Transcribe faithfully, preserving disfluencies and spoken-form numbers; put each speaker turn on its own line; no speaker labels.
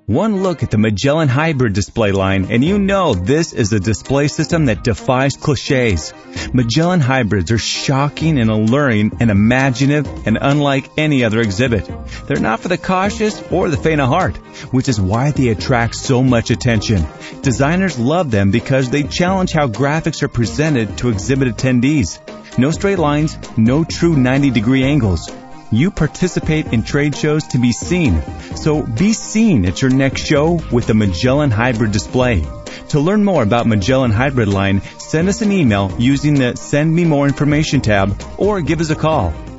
One look at the Magellan Hybrid display line and you know this is a display system that defies cliches. Magellan Hybrids are shocking and alluring and imaginative and unlike any other exhibit. They're not for the cautious or the faint of heart, which is why they attract so much attention. Designers love them because they challenge how graphics are presented to exhibit attendees. No straight lines, no true ninety degree angles. You participate in trade shows to be seen. So be seen at your next show with the Magellan Hybrid display. To learn more about Magellan Hybrid line, send us an email using the Send Me More Information tab or give us a call.